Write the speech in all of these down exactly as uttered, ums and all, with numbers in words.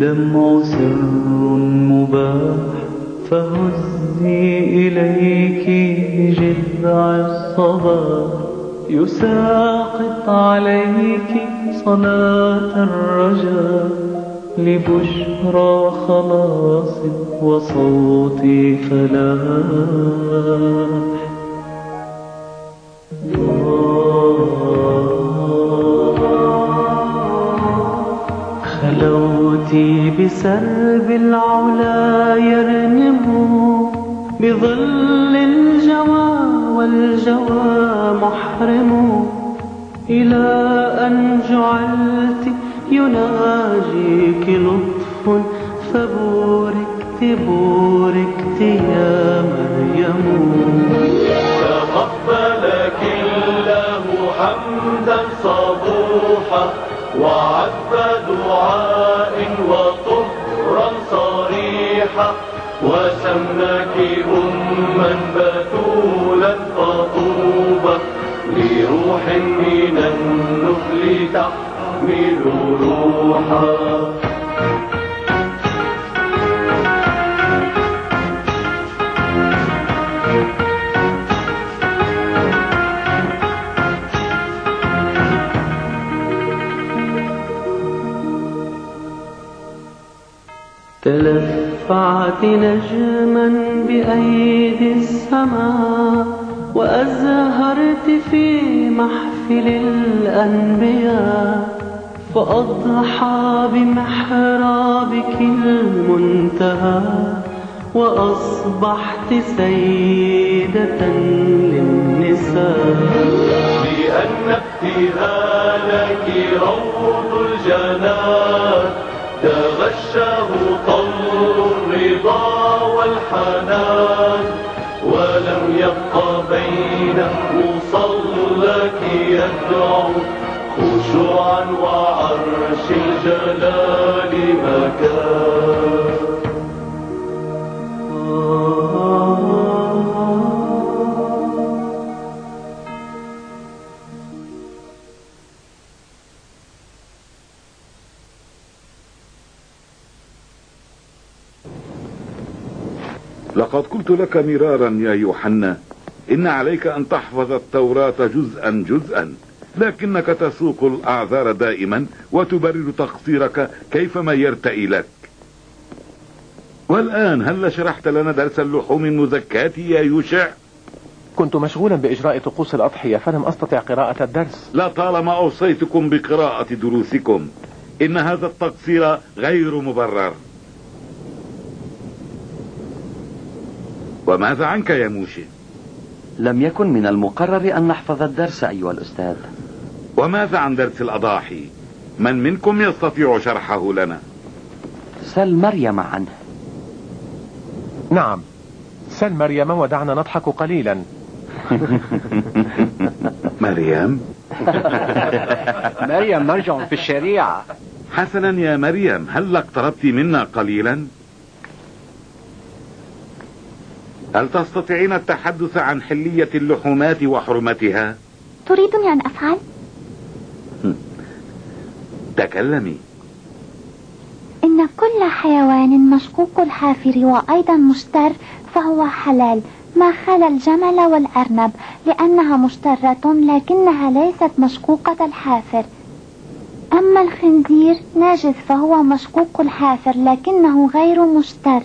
الدمع سر مباح فهزي إليك بجذع الصباح يساقط عليك صلاة الرجاء لبشرى خلاص وصوت فلاح. خلوتي بسرب العلا يرنم بظل الجوى والجوى محرم إلى أن جعلت يناجيك لطف فبوركت بوركت يا مريم. تقبلك الله حمدا صبوحا وعذب دعاء وطهرا صريحا وسماك أما بتولا فطوبى لروح من النخل تحمل روحا. تلفعت نجما بأيدي السماء وأزهرت في محفل الأنبياء فأضحى بمحرابك المنتهى وأصبحت سيدة للنساء. لأن ابتهالك روض الجنان تغشه طل الرضا والحنان ولم يبق بين مصلك يدعو خشوعا وعرش الجلال مكان. لقد قلت لك مرارا يا يوحنا إن عليك أن تحفظ التوراة جزءا جزءا، لكنك تسوق الأعذار دائما وتبرر تقصيرك كيفما يرتئي لك. والآن هل شرحت لنا درس اللحوم المزكاة يا يوشع؟ كنت مشغولا بإجراء طقوس الأضحية فلم أستطع قراءة الدرس. لا طالما أوصيتكم بقراءة دروسكم، إن هذا التقصير غير مبرر. وماذا عنك يا موشي؟ لم يكن من المقرر أن نحفظ الدرس أيها الأستاذ. وماذا عن درس الأضاحي؟ من منكم يستطيع شرحه لنا؟ سل مريم عنه. نعم، سل مريم ودعنا نضحك قليلا. مريم؟ مريم مرجع في الشريعة. حسنا يا مريم، هل اقتربت منا قليلا؟ هل تستطيعين التحدث عن حلية اللحومات وحرمتها؟ تريدني أن أفعل؟ تكلمي. إن كل حيوان مشقوق الحافر وأيضا مشتر فهو حلال ما خلا الجمل والأرنب لأنها مشترة لكنها ليست مشقوقة الحافر. أما الخنزير ناجس فهو مشقوق الحافر لكنه غير مشتر.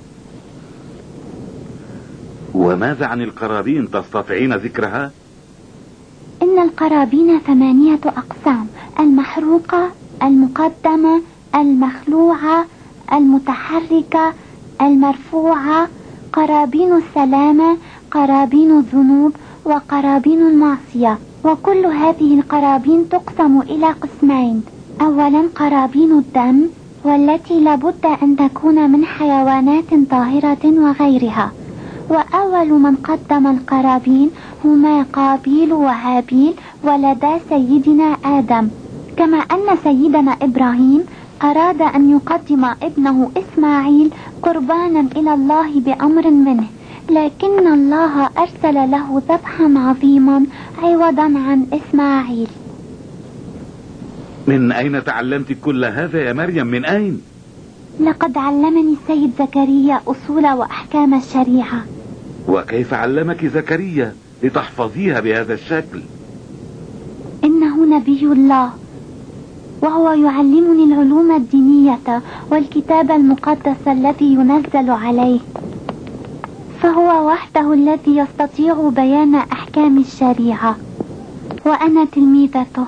وماذا عن القرابين؟ تستطيعين ذكرها؟ إن القرابين ثمانية أقسام: المحروقة، المقدمة، المخلوعة، المتحركة، المرفوعة، قرابين السلامة، قرابين الذنوب، وقرابين المعصية. وكل هذه القرابين تقسم إلى قسمين: أولا قرابين الدم والتي لابد أن تكون من حيوانات طاهرة وغيرها. وأول من قدم القرابين هما قابيل وهابيل ولدا سيدنا آدم، كما أن سيدنا إبراهيم أراد أن يقدم ابنه إسماعيل قربانا إلى الله بأمر منه، لكن الله أرسل له ذبحا عظيما عوضا عن إسماعيل. من أين تعلمت كل هذا يا مريم؟ من أين؟ لقد علمني السيد زكريا أصول وأحكام الشريعة. وكيف علمك زكريا لتحفظيها بهذا الشكل؟ إنه نبي الله، وهو يعلمني العلوم الدينية والكتاب المقدس الذي ينزل عليه، فهو وحده الذي يستطيع بيان أحكام الشريعة، وأنا تلميذته.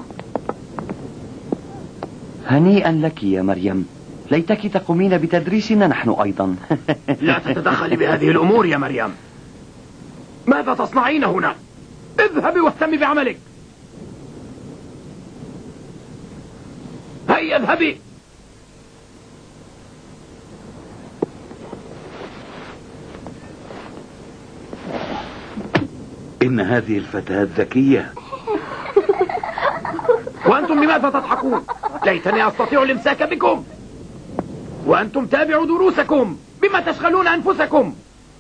هنيئا لك يا مريم، ليتك تقومين بتدريسنا نحن أيضا. لا تتدخلي بهذه الأمور يا مريم. ماذا تصنعين هنا؟ اذهبي واهتمي بعملك. هيا اذهبي. إن هذه الفتاة ذكية. وأنتم لماذا تضحكون؟ ليتني أستطيع الإمساك بكم. وأنتم تابعوا دروسكم، بما تشغلون أنفسكم.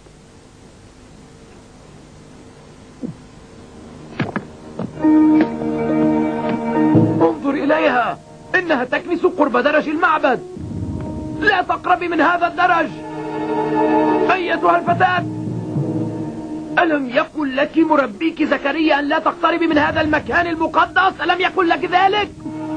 انظر إليها، إنها تكنس قرب درج المعبد. لا تقربي من هذا الدرج أيتها الفتاة. ألم يقل لك مربيك زكريا أن لا تقتربي من هذا المكان المقدس؟ ألم يقل لك ذلك؟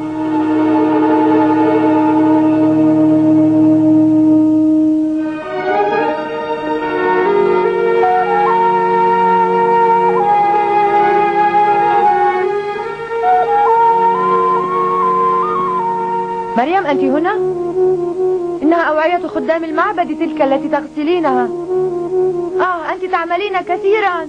مريم، أنت هنا؟ إنها أوعية خدام المعبد تلك التي تغسلينها. آه، أنت تعملين كثيرا.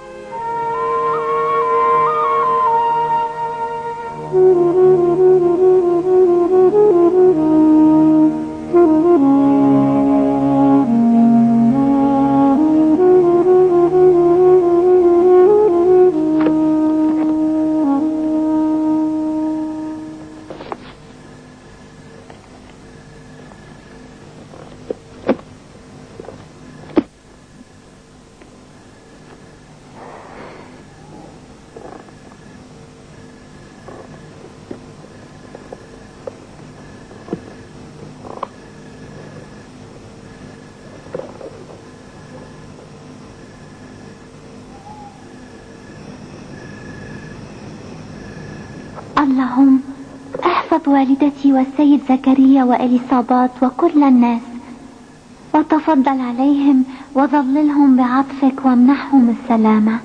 اللهم احفظ والدتي والسيد زكريا وإليصابات وكل الناس، وتفضل عليهم وظللهم بعطفك وامنحهم السلامة.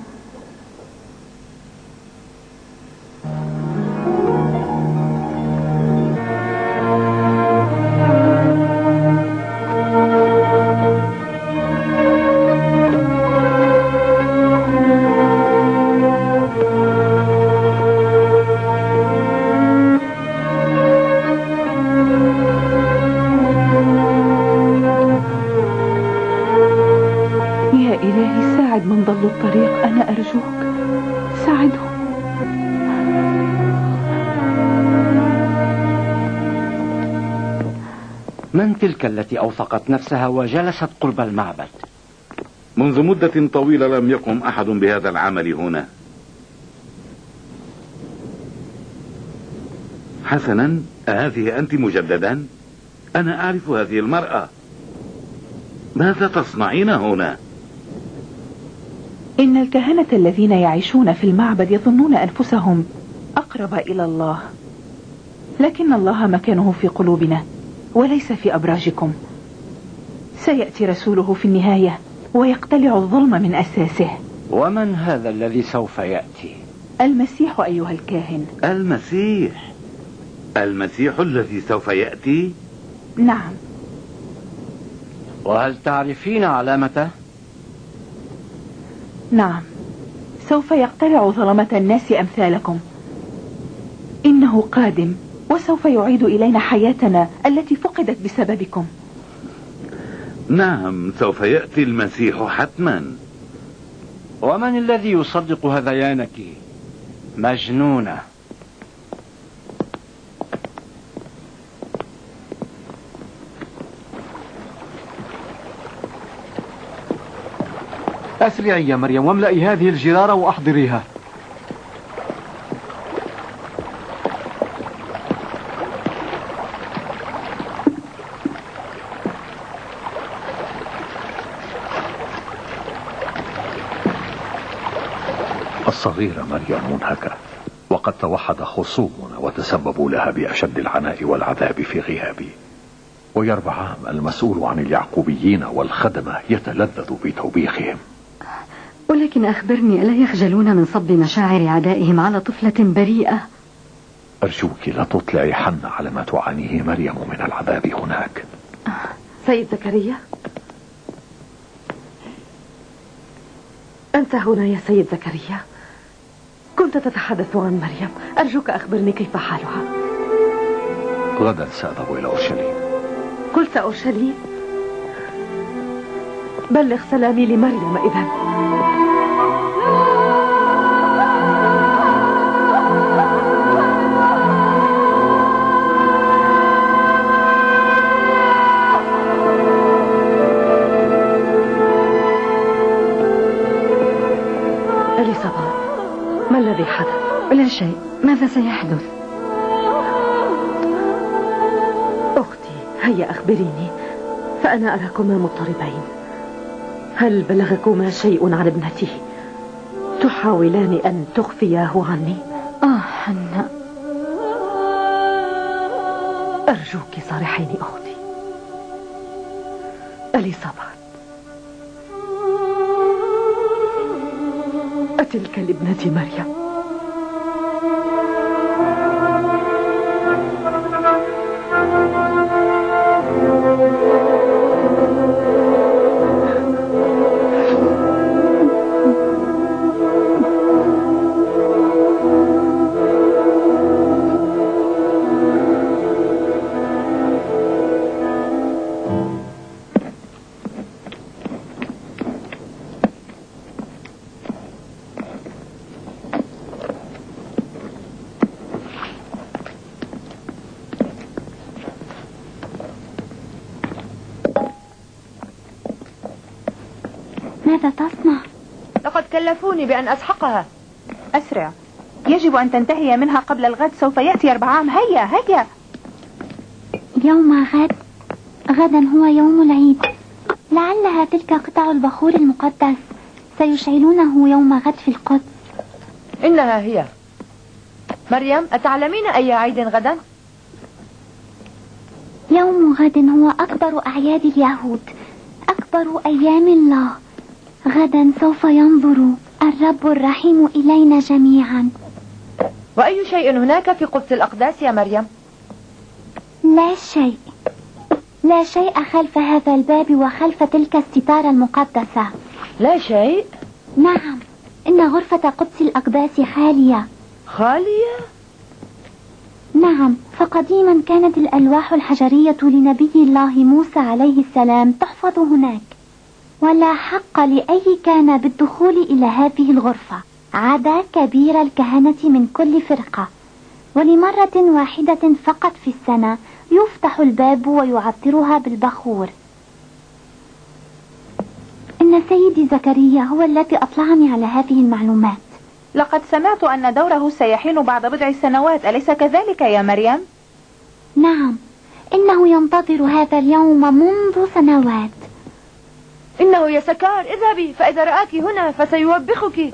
الطريق، أنا أرجوك ساعدهم. من تلك التي أوثقت نفسها وجلست قرب المعبد؟ منذ مدة طويلة لم يقم أحد بهذا العمل هنا. حسنا، هذه أنت مجددا؟ أنا أعرف هذه المرأة. ماذا تصنعين هنا؟ إن الكهنة الذين يعيشون في المعبد يظنون أنفسهم أقرب إلى الله، لكن الله مكانه في قلوبنا وليس في أبراجكم. سيأتي رسوله في النهاية ويقتلع الظلم من أساسه. ومن هذا الذي سوف يأتي؟ المسيح أيها الكاهن. المسيح؟ المسيح الذي سوف يأتي؟ نعم. وهل تعرفين علامته؟ نعم، سوف يقتلع ظلمة الناس أمثالكم. إنه قادم وسوف يعيد إلينا حياتنا التي فقدت بسببكم. نعم، سوف يأتي المسيح حتما. ومن الذي يصدق هذيانك؟ مجنونة. أسرعي يا مريم واملئي هذه الجرارة وأحضريها. الصغيرة مريم منهكة، وقد توحد خصومنا وتسببوا لها بأشد العناء والعذاب في غيابي. ويربعام المسؤول عن اليعقوبيين والخدمة يتلذذ بتوبيخهم. ولكن أخبرني، ألا يخجلون من صب مشاعر عدائهم على طفلة بريئة؟ أرجوك لا تطلعي حنا على ما تعانيه مريم من العذاب هناك. سيد زكريا، أنت هنا يا سيد زكريا. كنت تتحدث عن مريم، أرجوك أخبرني كيف حالها. غدا سأذهب إلى أورشليم. قلت أورشليم؟ بلغ سلامي لمريم إذن. إليصابات، ما الذي حدث؟ لا شيء، ماذا سيحدث؟ أختي، هيا أخبريني، فأنا أراكما مضطربين. هل بلغكما شيء عن ابنتي؟ تحاولان أن تخفياه عني؟ آه حنا، أرجوك صارحيني أختي. إليصابات، أتلك لابنتي مريم؟ ماذا تصنع؟ لقد كلفوني بأن أسحقها. أسرع، يجب أن تنتهي منها قبل الغد، سوف يأتي أربعام. هيا هيا. يوم غد؟ غدا هو يوم العيد، لعلها تلك قطع البخور المقدس سيشعلونه يوم غد في القدس. إنها هي. مريم، أتعلمين أي عيد غدا؟ يوم غد هو أكبر أعياد اليهود، أكبر أيام الله. غدا سوف ينظر الرب الرحيم إلينا جميعا. وأي شيء هناك في قدس الأقداس يا مريم؟ لا شيء، لا شيء خلف هذا الباب وخلف تلك الستارة المقدسة. لا شيء؟ نعم، إن غرفة قدس الأقداس خالية. خالية؟ نعم، فقديما كانت الألواح الحجرية لنبي الله موسى عليه السلام تحفظ هناك، ولا حق لأي كان بالدخول إلى هذه الغرفة عدا كبير الكهنة من كل فرقة، ولمرة واحدة فقط في السنة يفتح الباب ويعطرها بالبخور. إن سيدي زكريا هو الذي أطلعني على هذه المعلومات. لقد سمعت أن دوره سيحين بعد بضع سنوات، أليس كذلك يا مريم؟ نعم، إنه ينتظر هذا اليوم منذ سنوات. إنه يا سكار، اذهبي، فإذا رآك هنا فسيوبخك.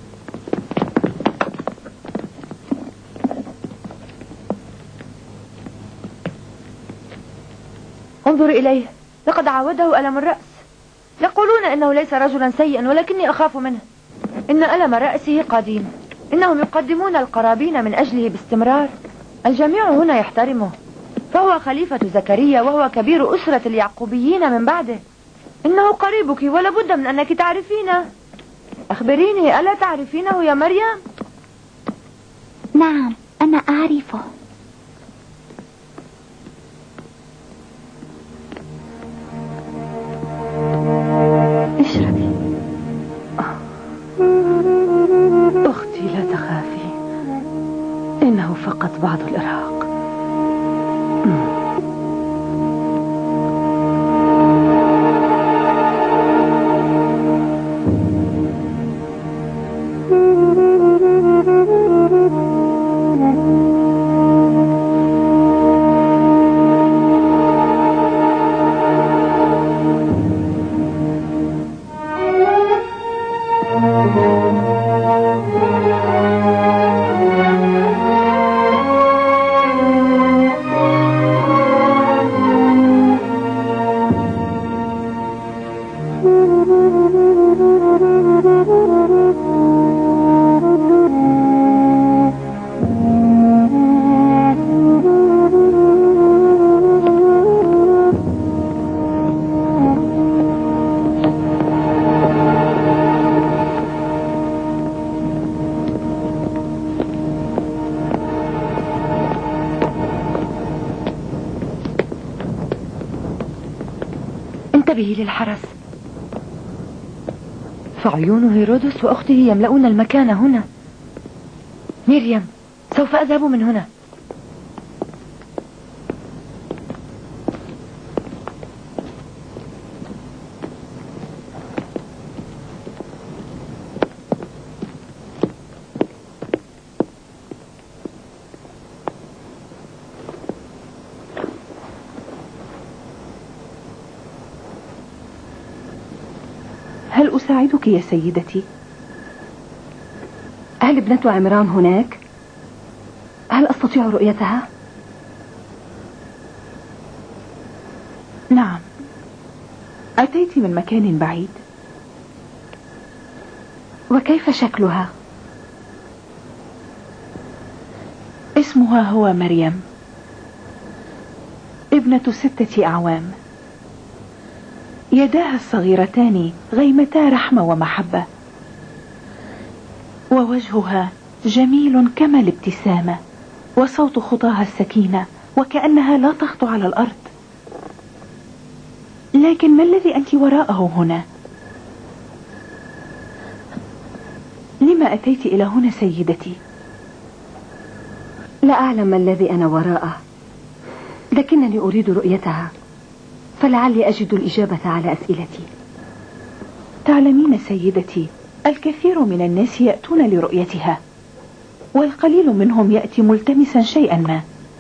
انظر إليه، لقد عاوده ألم الرأس. يقولون إنه ليس رجلا سيئا، ولكني أخاف منه. إن ألم رأسه قديم، إنهم يقدمون القرابين من أجله باستمرار. الجميع هنا يحترمه، فهو خليفة زكريا وهو كبير أسرة اليعقوبيين من بعده. إنه قريبك ولا بد من أنك تعرفينه. أخبريني، ألا تعرفينه يا مريم؟ نعم، أنا أعرفه. اشربي. أختي لا تخافي، إنه فقط بعض الإرهاق. انتبهي للحرس، فعيون هيرودس وأخته يملؤون المكان هنا. مريم، سوف أذهب من هنا. هل أساعدك يا سيدتي؟ هل ابنة عمران هناك؟ هل أستطيع رؤيتها؟ نعم. أتيت من مكان بعيد. وكيف شكلها؟ اسمها هو مريم، ابنة ستة أعوام. يداها الصغيرتان غيمتا رحمة ومحبة، ووجهها جميل كما الابتسامة، وصوت خطاها السكينة وكأنها لا تخطو على الأرض. لكن ما الذي أنت وراءه هنا؟ لما أتيت إلى هنا سيدتي؟ لا أعلم ما الذي أنا وراءه، لكنني أريد رؤيتها، فلعلي أجد الإجابة على أسئلتي. تعلمين سيدتي، الكثير من الناس يأتون لرؤيتها، والقليل منهم يأتي ملتمسا شيئا ما،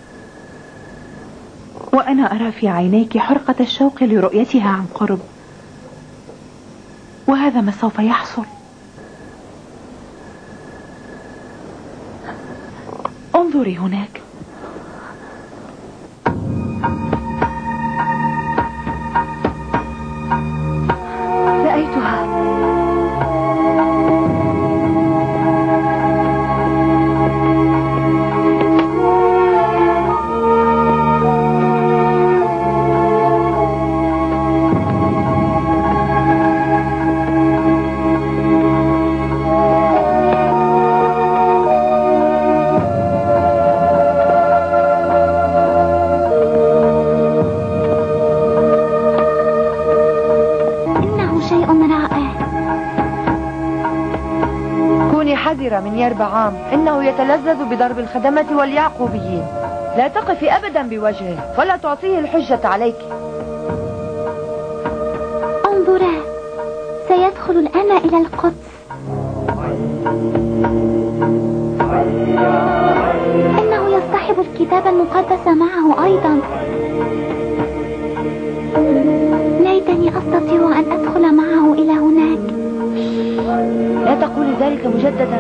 وأنا أرى في عينيك حرقة الشوق لرؤيتها عن قرب، وهذا ما سوف يحصل. انظري هناك. رأيتها. من يربعام، إنه يتلذذ بضرب الخدمة واليعقوبيين. لا تقفي أبدا بوجهه ولا تعطيه الحجة عليك. انظرا، سيدخل الآن إلى القدس. إنه يصطحب الكتاب المقدس معه أيضا. ليتني أستطيع أن أدخل معه إلى هناك. لا تقولي ذلك مجددا.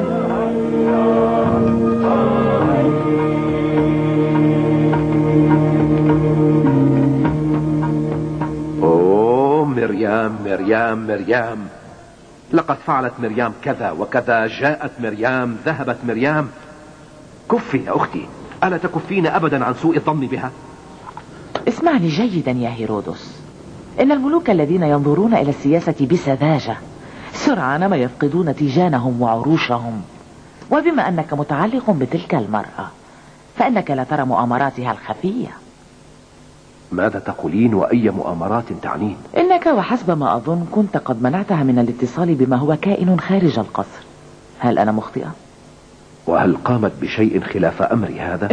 أوه مريم مريم مريم، لقد فعلت مريم كذا وكذا، جاءت مريم، ذهبت مريم. كفي يا أختي، ألا تكفين أبدا عن سوء الظن بها؟ اسمعني جيدا يا هيرودس، إن الملوك الذين ينظرون إلى السياسة بسذاجة سرعان ما يفقدون تيجانهم وعروشهم. وبما أنك متعلق بتلك المرأة فإنك لا ترى مؤامراتها الخفية. ماذا تقولين وأي مؤامرات تعنين؟ إنك وحسب ما أظن كنت قد منعتها من الاتصال بما هو كائن خارج القصر. هل أنا مخطئة؟ وهل قامت بشيء خلاف أمري هذا؟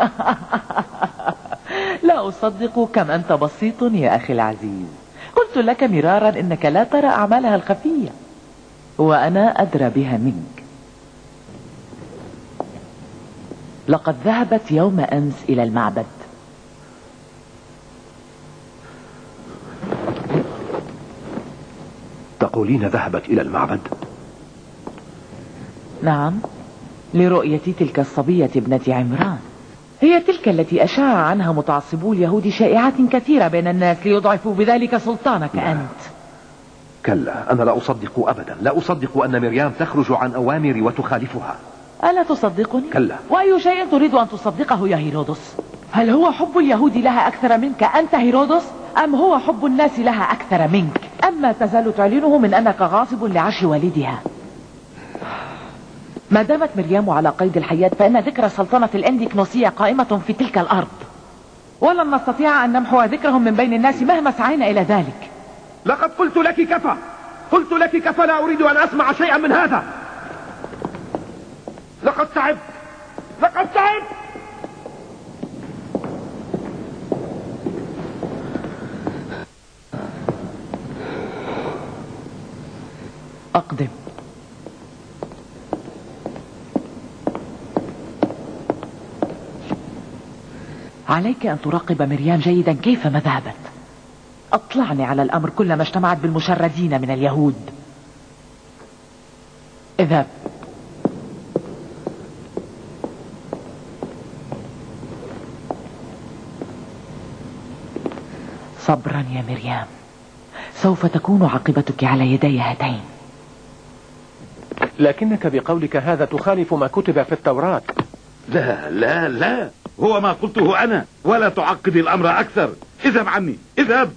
لا أصدق كم أنت بسيط يا أخي العزيز. قلت لك مرارا إنك لا ترى أعمالها الخفية، وأنا أدرى بها منك. لقد ذهبت يوم أمس إلى المعبد. تقولين ذهبت إلى المعبد؟ نعم، لرؤية تلك الصبية ابنة عمران. هي تلك التي أشاع عنها متعصبو اليهود شائعات كثيرة بين الناس ليضعفوا بذلك سلطانك أنت. كلا، أنا لا أصدق أبدا، لا أصدق أن مريم تخرج عن أوامري وتخالفها. ألا تصدقني؟ كلا. وأي شيء تريد أن تصدقه يا هيرودس؟ هل هو حب اليهود لها أكثر منك أنت هيرودس؟ أم هو حب الناس لها أكثر منك؟ أما تزال تعلنه من أنك غاصب لعرش والدها. ما دامت مريم على قيد الحياة فإن ذكرى سلطنة الأنديكنوسية قائمة في تلك الأرض، ولن نستطيع أن نمحو ذكرهم من بين الناس مهما سعينا إلى ذلك. لقد قلت لك كفى، قلت لك كفى، لا أريد أن أسمع شيئا من هذا. لقد تعبت، لقد تعبت. أقدم. عليك أن تراقب مريم جيدا كيفما ذهبت. أطلعني على الأمر كلما اجتمعت بالمشردين من اليهود. اذهب. صبرا يا مريم، سوف تكون عاقبتك على يدي هاتين. لكنك بقولك هذا تخالف ما كتب في التوراة. لا لا لا، هو ما قلته أنا، ولا تعقد الأمر أكثر. اذهب عني، اذهب.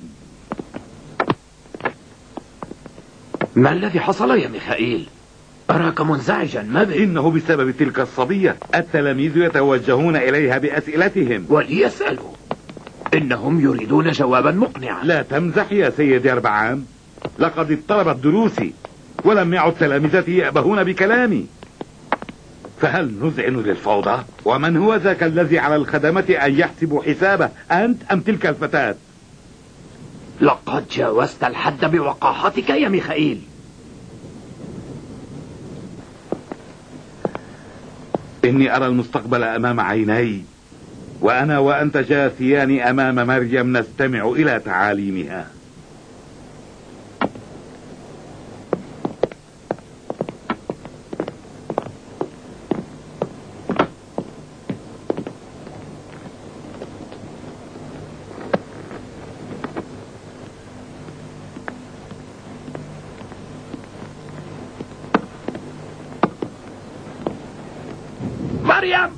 ما الذي حصل يا ميخائيل؟ أراك منزعجا، ما بك؟ إنه بسبب تلك الصبية. التلاميذ يتوجهون إليها بأسئلتهم وليسألوا، إنهم يريدون جوابا مقنعا. لا تمزح يا سيدي أربعام، لقد اضطربت دروسي ولم يعد تلامذتي يأبهون بكلامي. فهل نذعن للفوضى؟ ومن هو ذاك الذي على الخدمة أن يحسب حسابه، أنت أم تلك الفتاة؟ لقد جاوزت الحد بوقاحتك يا ميخائيل. إني أرى المستقبل أمام عيني، وأنا وأنت جاثيان أمام مريم نستمع إلى تعاليمها. مريم!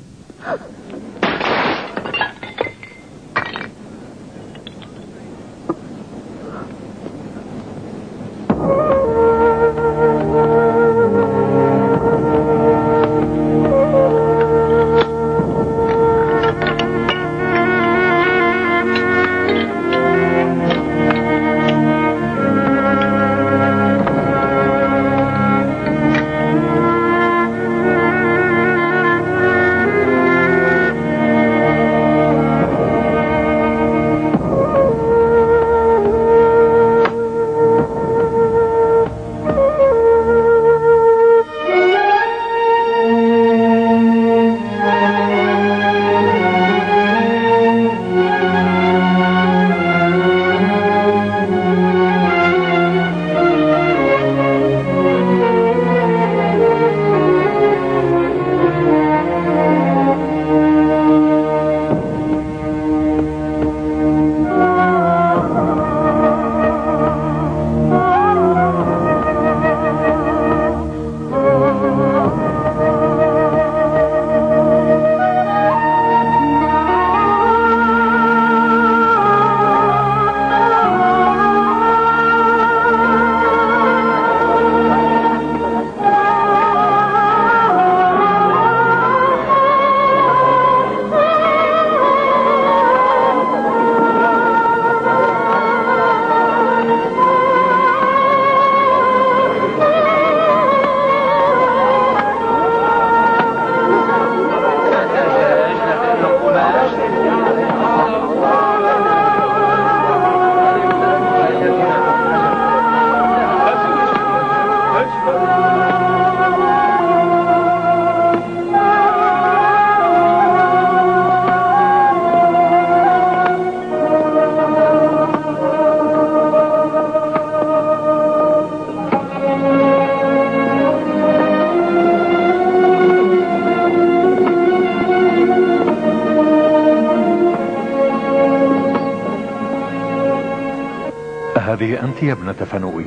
هذه أنت يا ابنة فنوئيل؟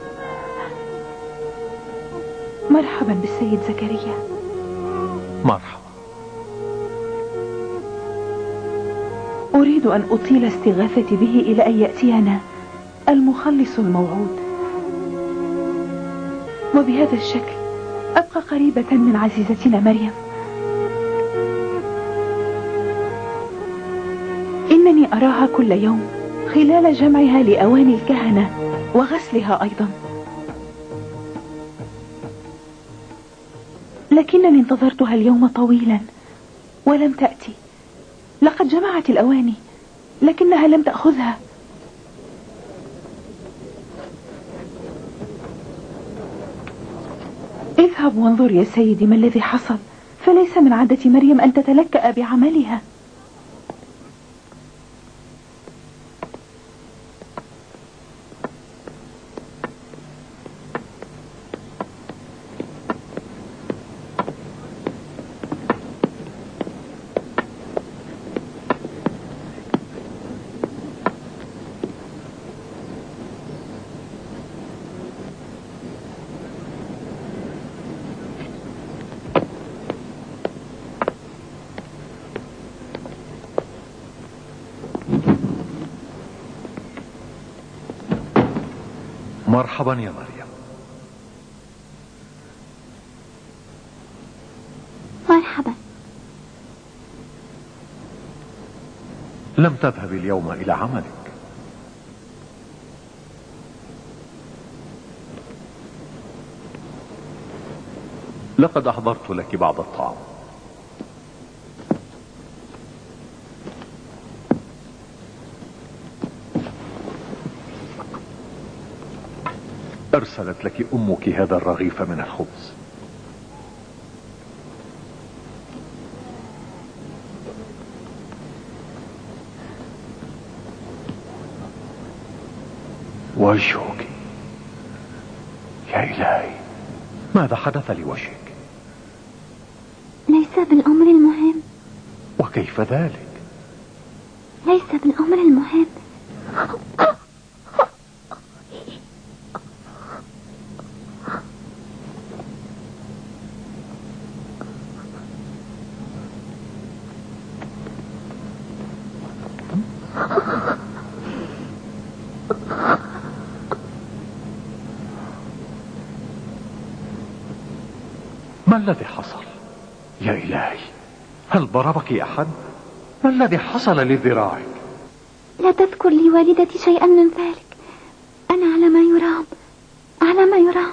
مرحبا بالسيد زكريا. مرحبا. أريد أن أطيل استغاثتي به إلى أن يأتينا المخلص الموعود، وبهذا الشكل أبقى قريبة من عزيزتنا مريم. إنني أراها كل يوم خلال جمعها لأواني الكهنة وغسلها أيضا. لكنني انتظرتها اليوم طويلا ولم تأتي. لقد جمعت الأواني لكنها لم تأخذها. اذهب وانظر يا سيدي ما الذي حصل، فليس من عادة مريم أن تتلكأ بعملها. مرحبا يا مريم. مرحبا. لم تذهب اليوم إلى عملك. لقد أحضرت لك بعض الطعام. أرسلت لك أمك هذا الرغيف من الخبز. وجهك يا إلهي، ماذا حدث لوجهك؟ ليس بالأمر المهم. وكيف ذلك؟ ليس بالأمر المهم. ما الذي حصل يا إلهي؟ هل ضربك أحد؟ ما الذي حصل لذراعك؟ لا تذكر لي والدتي شيئا من ذلك. أنا على ما يرام، على ما يرام.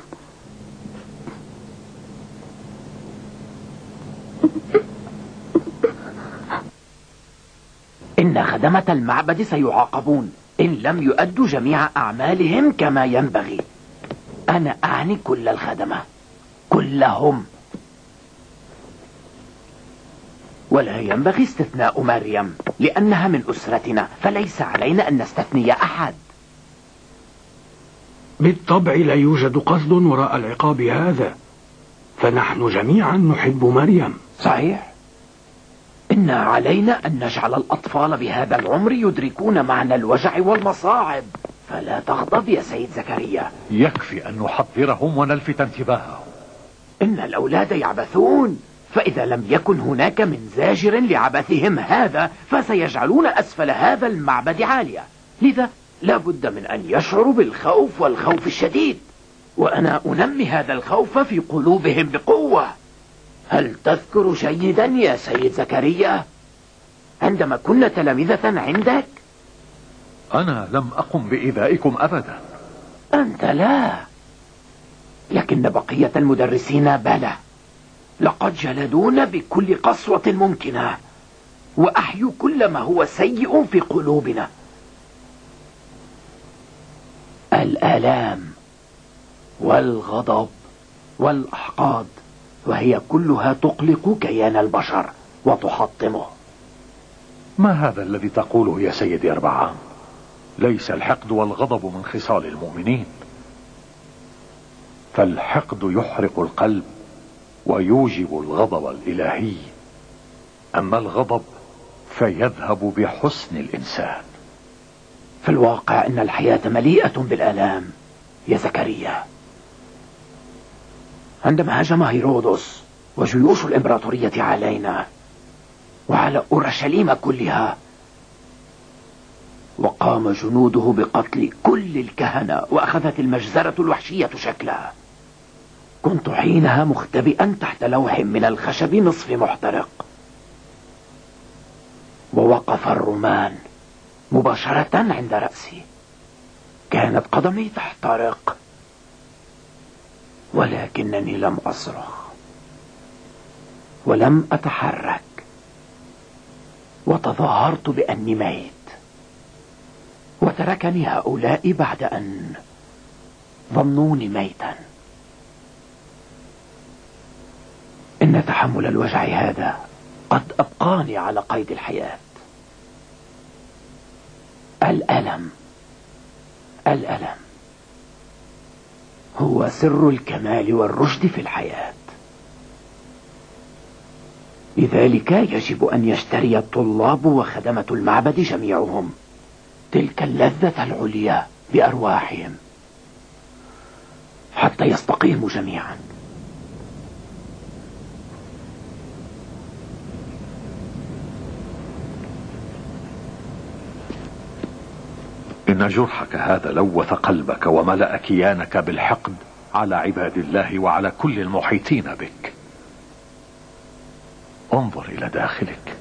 إن خدمة المعبد سيعاقبون إن لم يؤدوا جميع أعمالهم كما ينبغي. أنا أعني كل الخدمة، كلهم، ولا ينبغي استثناء مريم لأنها من أسرتنا، فليس علينا أن نستثني أحد. بالطبع لا يوجد قصد وراء العقاب هذا، فنحن جميعا نحب مريم. صحيح. إن علينا أن نجعل الأطفال بهذا العمر يدركون معنى الوجع والمصاعب. فلا تغضب يا سيد زكريا. يكفي أن نحذرهم ونلفت انتباههم. إن الأولاد يعبثون، فإذا لم يكن هناك من زاجر لعبثهم هذا فسيجعلون أسفل هذا المعبد عالية. لذا لا بد من أن يشعروا بالخوف والخوف الشديد، وأنا أنمي هذا الخوف في قلوبهم بقوة. هل تذكر جيدا يا سيد زكريا عندما كنا تلامذة عندك؟ أنا لم أقم بإيذائكم أبدا. أنت لا، لكن بقية المدرسين بلى. لقد جلدونا بكل قسوة ممكنة وأحيوا كل ما هو سيء في قلوبنا. الآلام والغضب والأحقاد، وهي كلها تقلق كيان البشر وتحطمه. ما هذا الذي تقوله يا سيدي أربعام؟ ليس الحقد والغضب من خصال المؤمنين، فالحقد يحرق القلب ويوجب الغضب الإلهي، أما الغضب فيذهب بحسن الإنسان. في الواقع إن الحياة مليئة بالآلام يا زكريا. عندما هجم هيرودس وجيوش الإمبراطورية علينا وعلى أورشليم كلها، وقام جنوده بقتل كل الكهنة وأخذت المجزرة الوحشية شكلها، كنت حينها مختبئا تحت لوح من الخشب نصف محترق، ووقف الرومان مباشرة عند رأسي. كانت قدمي تحترق، ولكنني لم أصرخ ولم أتحرك، وتظاهرت بأني ميت، وتركني هؤلاء بعد أن ظنوني ميتا. إن تحمل الوجع هذا قد أبقاني على قيد الحياة. الألم الألم هو سر الكمال والرشد في الحياة. لذلك يجب أن يشتري الطلاب وخدمة المعبد جميعهم تلك اللذة العليا بأرواحهم حتى يستقيموا جميعا. إن جرحك هذا لوث قلبك وملأ كيانك بالحقد على عباد الله وعلى كل المحيطين بك. انظر إلى داخلك.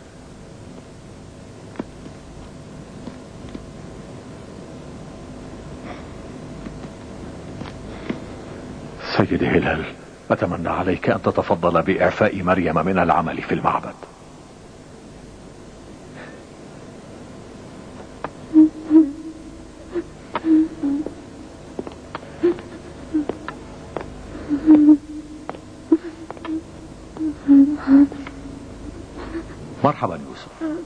سيدي هلال، أتمنى عليك أن تتفضل بإعفاء مريم من العمل في المعبد. مرحبا يوسف.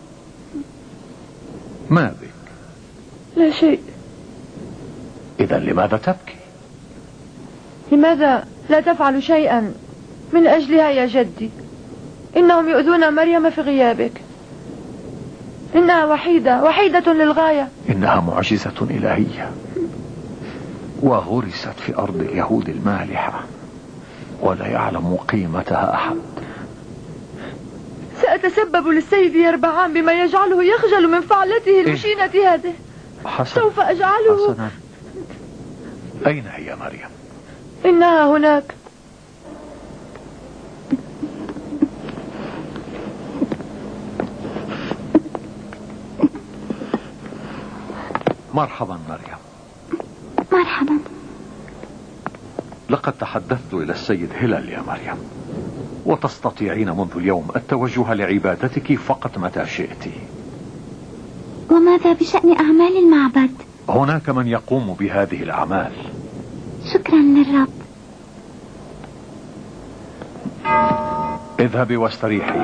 ما بك؟ لا شيء. إذا لماذا تبكي؟ لماذا لا تفعل شيئا من أجلها يا جدي؟ إنهم يؤذون مريم في غيابك. إنها وحيدة وحيدة للغاية. إنها معجزة إلهية وغرست في أرض اليهود المالحة ولا يعلم قيمتها أحد. سأتسبب للسيد يربعام بما يجعله يخجل من فعلته المشينة إيه؟ هذه حسن. سوف أجعله. حسنا. أين هي مريم؟ إنها هناك. مرحبا مريم. مرحبا. لقد تحدثت إلى السيد هلال يا مريم، وتستطيعين منذ اليوم التوجه لعبادتك فقط متى شئت. وماذا بشأن أعمال المعبد؟ هناك من يقوم بهذه الأعمال. شكرا للرب. اذهبي واستريحي.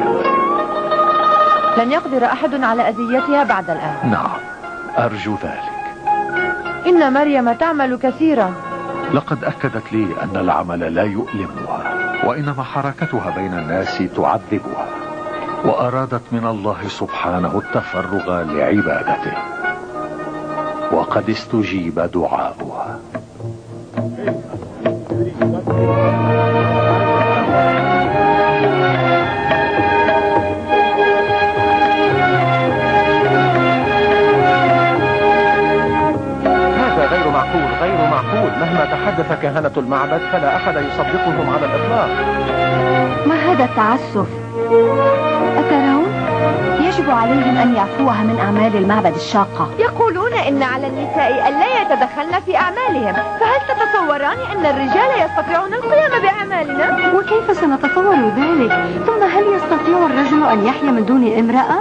لن يقدر أحد على أذيتها بعد الآن. نعم، أرجو ذلك. إن مريم تعمل كثيرا. لقد أكدت لي أن العمل لا يؤلمها، وإنما حركتها بين الناس تعذبها، وأرادت من الله سبحانه التفرغ لعبادته، وقد استجيب دعاؤها. هذا غير معقول غير معقول. مهما تحدث كهنة المعبد فلا أحد يصدقهم على الإطلاق. ما هذا التعسف؟ أترون؟ يجب عليهم أن يعفوها من أعمال المعبد الشاقة. يقولون إن على النساء ألا يتدخلن في أعمالهم، فهل تتصوران أن الرجال يستطيعون القيام بأعمالنا؟ وكيف سنتصور ذلك؟ ثم هل يستطيع الرجل أن يحيا من دون امرأة؟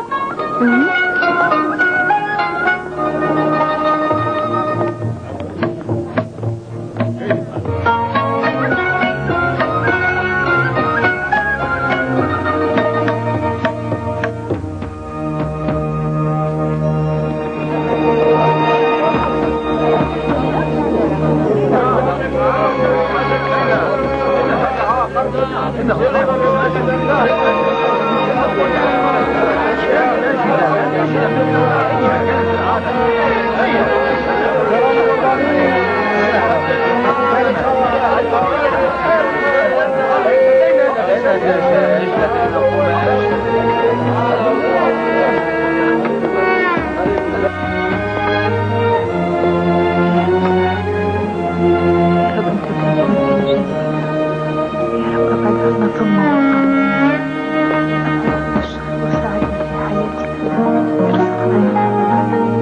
ثم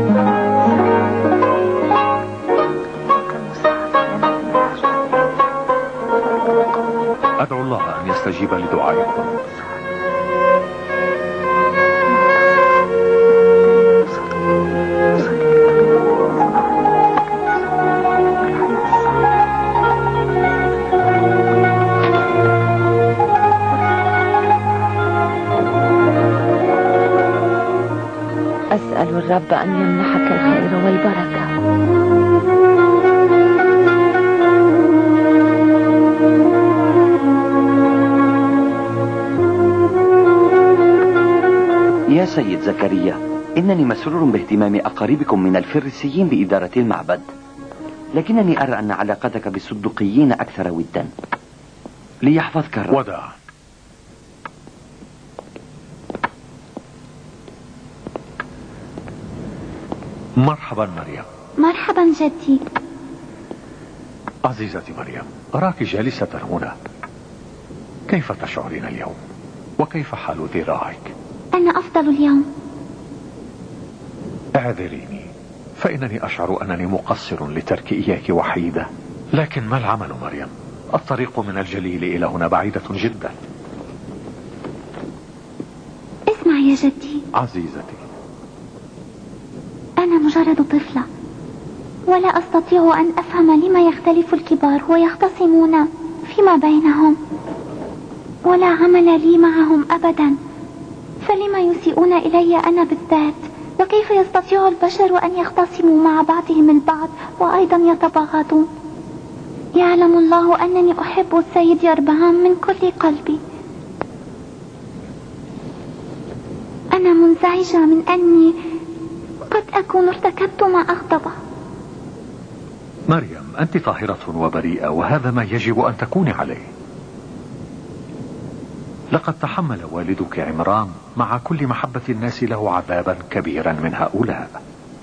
أدعو الله أن يستجيب لدعائكم. أسأل الرب أن يمنحك الخير والبركة. يا سيد زكريا، إنني مسرور باهتمام أقاربكم من الفريسيين بإدارة المعبد، لكنني أرى أن علاقتك بالصدقيين أكثر ودا. ليحفظك الرب. وداع. مرحبا مريم. مرحبا جدي. عزيزتي مريم، أراك جالسة هنا. كيف تشعرين اليوم؟ وكيف حال ذراعك؟ أنا أفضل اليوم. اعذريني، فإنني أشعر أنني مقصر لترك إياك وحيدة. لكن ما العمل مريم؟ الطريق من الجليل إلى هنا بعيدة جدا. اسمع يا جدي. عزيزتي، أنا مجرد طفلة، ولا أستطيع أن أفهم لما يختلف الكبار ويختصمون فيما بينهم، ولا عمل لي معهم أبدا، فلما يسيئون إلي أنا بالذات؟ وكيف يستطيع البشر أن يختصموا مع بعضهم البعض وأيضا يتباغضون؟ يعلم الله أنني أحب السيد يربعام من كل قلبي. أنا منزعجة من أني قد أكون ارتكبت ما أغضبه. مريم، أنت طاهرة وبريئة، وهذا ما يجب أن تكوني عليه. لقد تحمل والدك عمران مع كل محبة الناس له عذابا كبيرا من هؤلاء.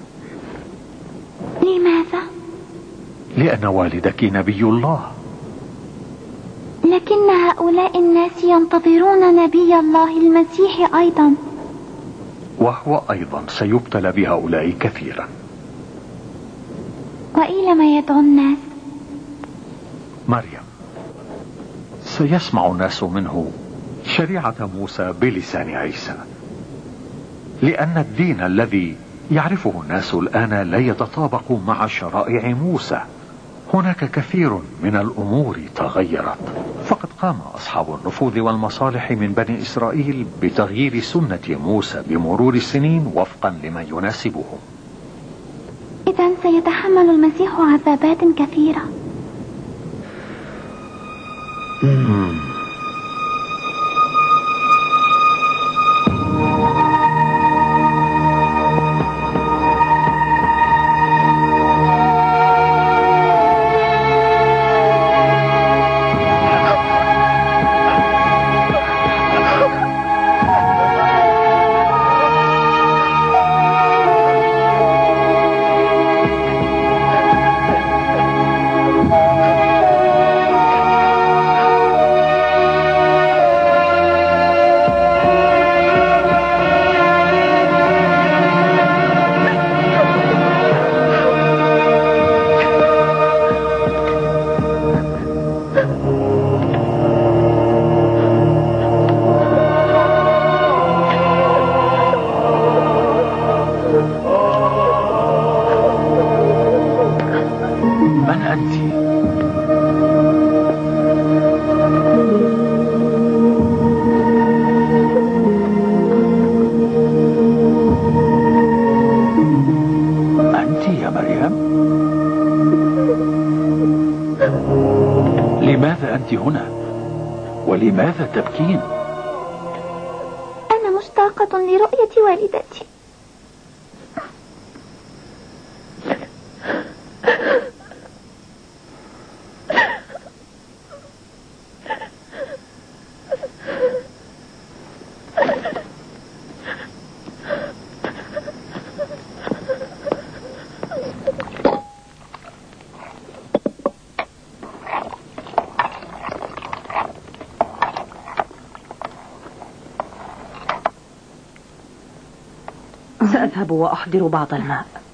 لماذا؟ لأن والدك نبي الله. لكن هؤلاء الناس ينتظرون نبي الله المسيح أيضا، وهو أيضا سيبتلى بهؤلاء كثيرا. وإلى ما يدعو الناس؟ مريم، سيسمع الناس منه شريعة موسى بلسان عيسى، لأن الدين الذي يعرفه الناس الآن لا يتطابق مع شرائع موسى. هناك كثير من الأمور تغيرت، فقد قام أصحاب النفوذ والمصالح من بني إسرائيل بتغيير سنة موسى بمرور السنين وفقا لما يناسبهم. إذن سيتحمل المسيح عذابات كثيرة. هنا، ولماذا تبكين؟ أنا مشتاقة لرؤية والدتي. سأذهب وأحضر بعض الماء.